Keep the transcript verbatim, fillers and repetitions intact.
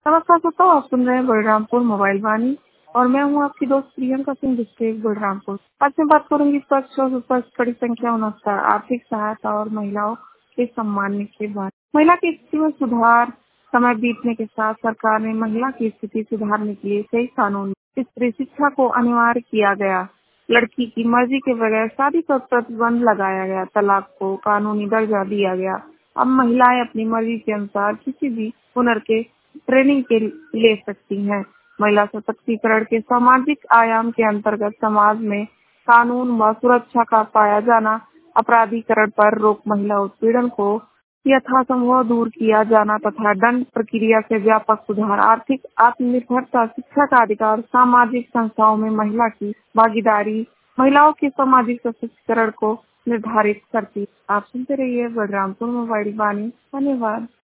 नमस्कार दोस्तों, आप सुन रहे हैं बलरामपुर मोबाइल वाणी और मैं हूं आपकी दोस्त प्रियंका सिंह डिस्ट्रिक्ट बलरामपुर। आज मैं बात करूंगी स्वच्छ और सुस्पष्ट कड़ी संख्या उनहत्तर आर्थिक सहायता और महिलाओं के सम्मान के बाद। महिला की स्थिति में सुधार। समय बीतने के साथ सरकार ने महिला की स्थिति सुधारने के लिए कई कानून, स्त्री शिक्षा को अनिवार्य किया गया, लड़की की मर्जी के बगैर शादी पर प्रतिबंध लगाया गया, तलाक को कानूनी दर्जा दिया गया। अब महिलाएं अपनी मर्जी के अनुसार किसी भी हुनर के ट्रेनिंग के ले सकती हैं। महिला सशक्तिकरण के सामाजिक आयाम के अंतर्गत समाज में कानून व सुरक्षा का पाया जाना, अपराधीकरण पर रोक, महिला उत्पीड़न को यथासंभव दूर किया जाना तथा दंड प्रक्रिया से व्यापक सुधार, आर्थिक आत्मनिर्भरता, शिक्षा का अधिकार, सामाजिक संस्थाओं में महिला की भागीदारी महिलाओं के सामाजिक सशक्तिकरण को निर्धारित करती। आप सुनते रहिए बलरामपुर मोबाइल वाणी। धन्यवाद।